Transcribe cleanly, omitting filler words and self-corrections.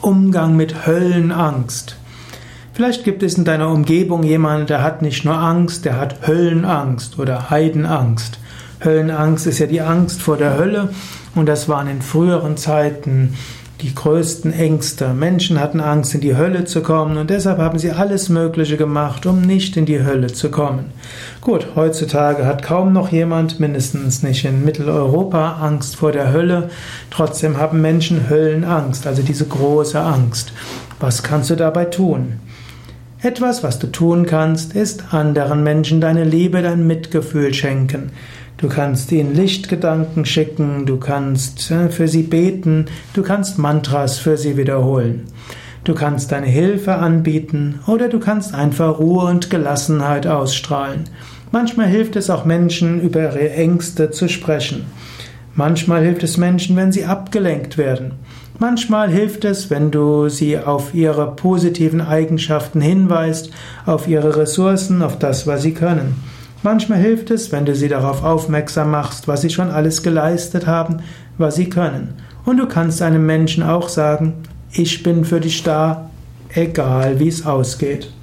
Umgang mit Höllenangst. Vielleicht gibt es in deiner Umgebung jemanden, der hat nicht nur Angst, der hat Höllenangst oder Heidenangst. Höllenangst ist ja die Angst vor der Hölle und das waren in früheren Zeiten die größten Ängste. Menschen hatten Angst, in die Hölle zu kommen und deshalb haben sie alles Mögliche gemacht, um nicht in die Hölle zu kommen. Gut, heutzutage hat kaum noch jemand, mindestens nicht in Mitteleuropa, Angst vor der Hölle. Trotzdem haben Menschen Höllenangst, also diese große Angst. Was kannst du dabei tun? Etwas, was du tun kannst, ist anderen Menschen deine Liebe, dein Mitgefühl schenken. Du kannst ihnen Lichtgedanken schicken, du kannst für sie beten, du kannst Mantras für sie wiederholen. Du kannst deine Hilfe anbieten oder du kannst einfach Ruhe und Gelassenheit ausstrahlen. Manchmal hilft es auch Menschen, über ihre Ängste zu sprechen. Manchmal hilft es Menschen, wenn sie abgelenkt werden. Manchmal hilft es, wenn du sie auf ihre positiven Eigenschaften hinweist, auf ihre Ressourcen, auf das, was sie können. Manchmal hilft es, wenn du sie darauf aufmerksam machst, was sie schon alles geleistet haben, was sie können. Und du kannst einem Menschen auch sagen, ich bin für dich da, egal wie es ausgeht.